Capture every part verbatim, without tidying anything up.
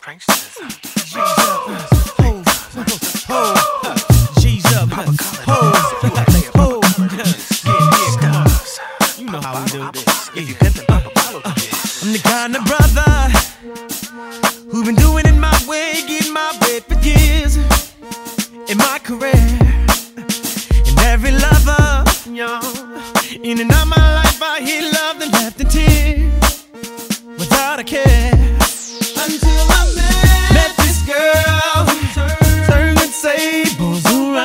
pranksters. G's up, ho, ho, G's up, ho, ho, yeah, yeah, come on. You know how we do this. Yeah. I'm the kind of brother who been doing it my way, getting my way for years in my career. And every lover, yo, in and out my life, I hear love and left in tears without a care. Until I met, met this girl, turned the tables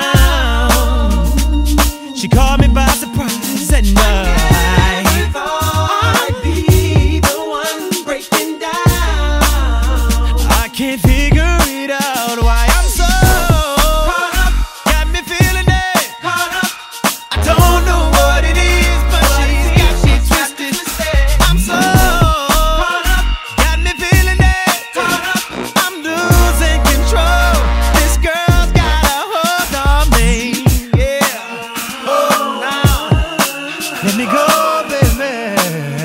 around. She caught me by surprise and I, I thought I'd be the one breaking down. I can't figure it out why I'm so caught up, got me feeling it, caught up. I don't know what it is, but she's got me twisted. I'm so caught up, got me feeling it, caught up. I'm losing control. This girl's got a hold on me, yeah. Oh, now let me go, baby.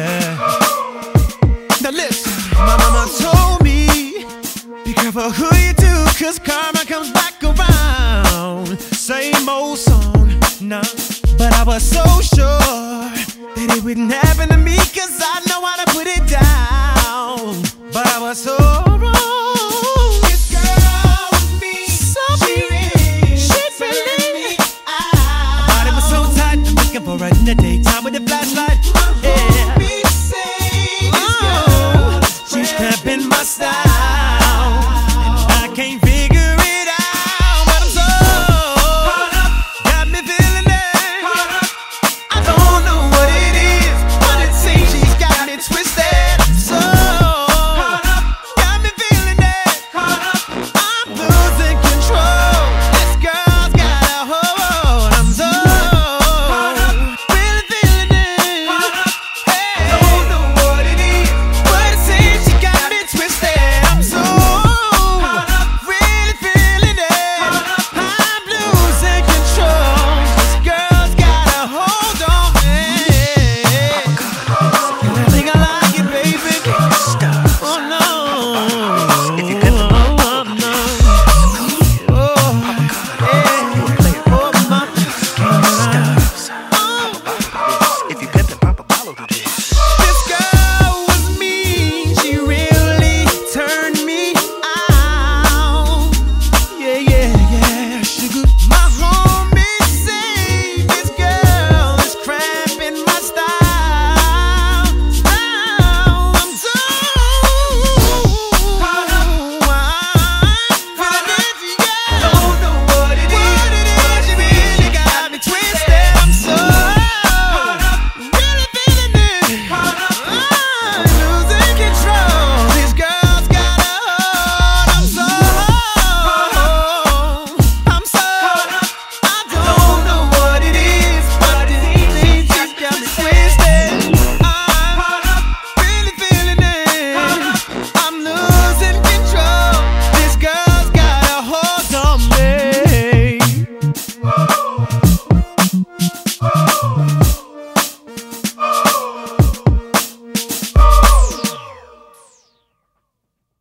Now listen, my mama told me, be careful who you do, cause karma comes back around. Same old song, nah. But I was so sure that it wouldn't happen to me, cause I know how to put it down. But I was so wrong. This girl with me, so she, she really, my body was so tight, I'm looking for her in the daytime with a flashlight. Yeah. Oh, she's cramping my style, and I can't